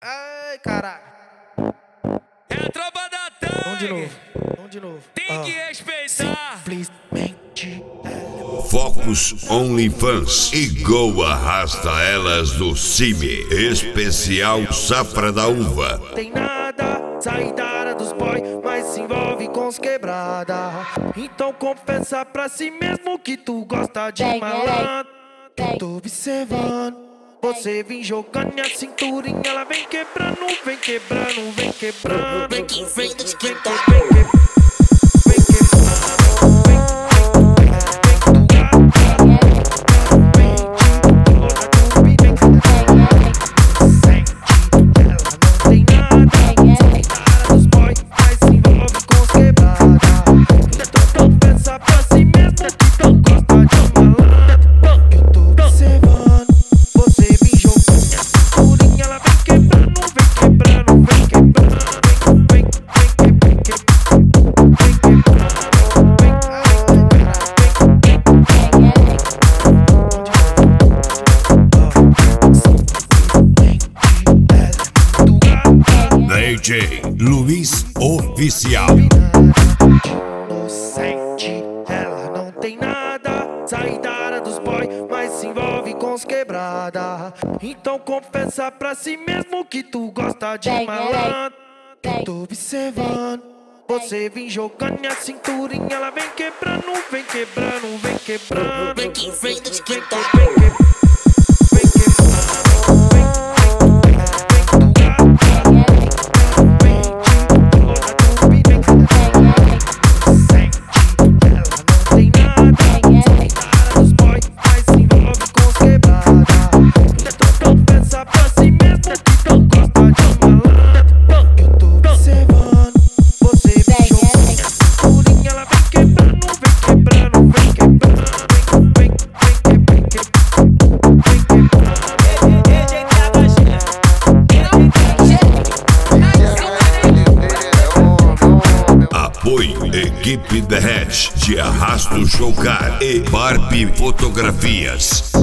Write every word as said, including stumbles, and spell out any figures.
Ai, caraca. É a tropa da Tangue. Vamos de novo, vamos de novo. Tem Ah. que respeitar. Simplesmente. Focus OnlyFans e Go arrasta elas do Cime. Especial Safra da Uva. Tem nada, sai da área dos boy, mas se envolve com os quebrada. Então confessa pra si mesmo que tu gosta de Vem, malandro. vem, Tô observando. Você vem jogando a cinturinha, ela vem quebrando, vem quebrando, vem quebrando, vem, vem, vem, vem, vem, vem quebrando. D J Luiz Oficial. Inocente, ela não tem nada. Sai da área dos boy, mas se envolve com os quebrada. Então confessa pra si mesmo que tu gosta de Vem, malandro. vem, Tô observando. Você vem jogando a cinturinha, ela vem quebrando, vem quebrando, vem quebrando. Vem que vem do TikTok, vem quebrando. Apoio Equipe The Hash de Arrasto Showcar e Barbie Fotografias.